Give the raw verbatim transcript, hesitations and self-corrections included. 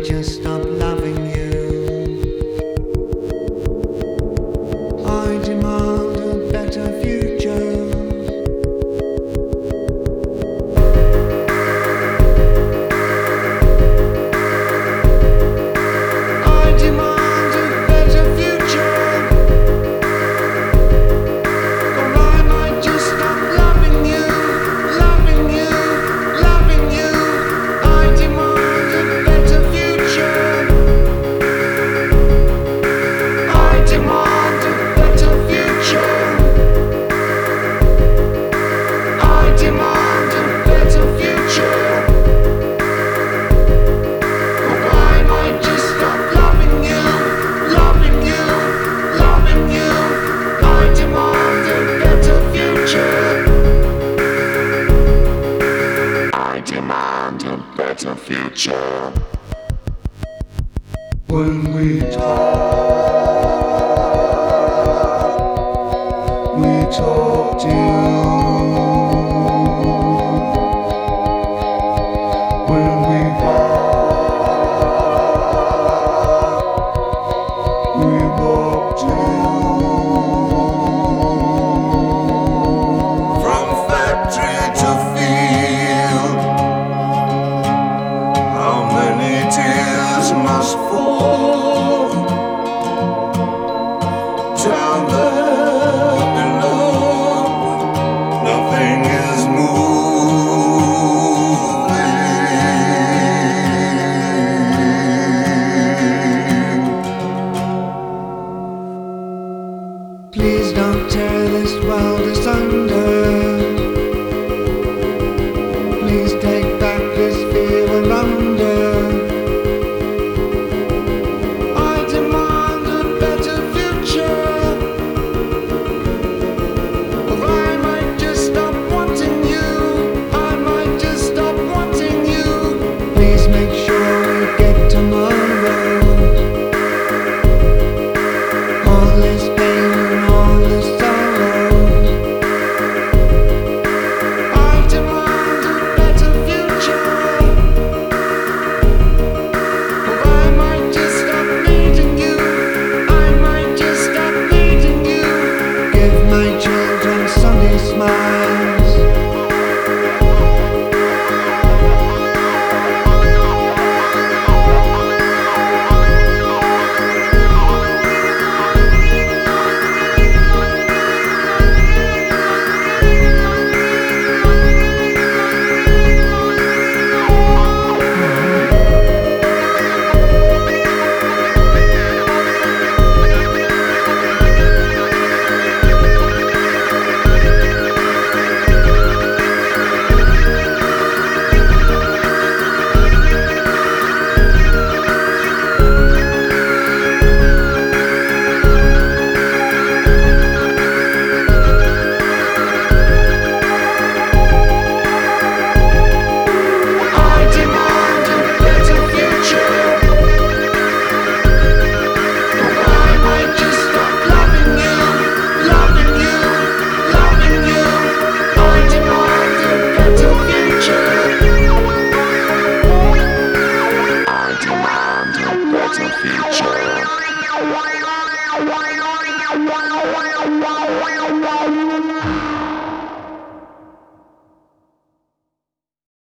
just stop loving you? I demand a better future. I demand a better future. Or I might just stop loving you, loving you, loving you. I demand a better future. I demand a better future. I demand a better future. Or I might just stop loving you, loving you, loving you. I demand a better future. I demand a better future. When we talk, we talk to you.